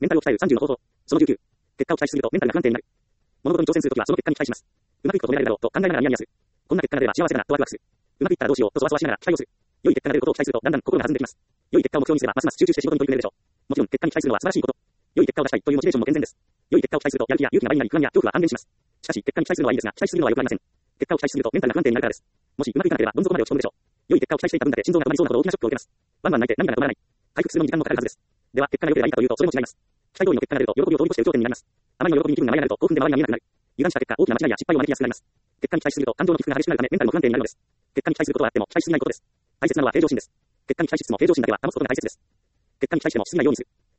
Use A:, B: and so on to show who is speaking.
A: メンタルを鍛える30の方法。その19。結果を期待しすぎるとメンタルが不安定になる。物事に挑戦するときはその結果に期待します。うまくいくと止められるだろうと考えながらニヤニヤする。こんな結果が出れば幸せだなとワクワクする。うまくいったらどうしようとそわそわしながら期待をする。良い結果が出ることを期待するとだんだん心が弾んできます。良い結果を目標にすればますます集中して仕事に取り組めるでしょう。もちろん結果に期待するのは素晴らしいこと。良い結果を出したいというモチベーションも健全です。良い結果を期待するとやる気や勇気が倍になり不安や恐怖は半減します。しかし結果に期待するのはいいですが期待しすぎるのは良くありません。結果を期待しすぎるとメンタルが不安定になるからです。もしうまくいかなければどん底まで落ち込むでしょう。良い結果を期待していた分だけ心臓が止まりそうなほど大きなショックを受けます。ワンワン泣いて涙が止まらない。回復するのに時間もかかるはずです。では結果が良ければいいかというとそれも違います。期待通りの結果が出ると喜びを通り越して有頂天になります。あまりの喜びに気分が舞い上がると興奮で周りが見えなくなる。油断した結果大きな間違いや失敗を招きやすくなります。結果に期待しすぎると感情の起伏が激しくなるためメンタルも不安定になるのです。結果に期待することはあっても期待しすぎないことです。大切なのは平常心です。結果に期待しつつも平常心だけは保つことが大切です。結果に期待してもしすぎないようにする。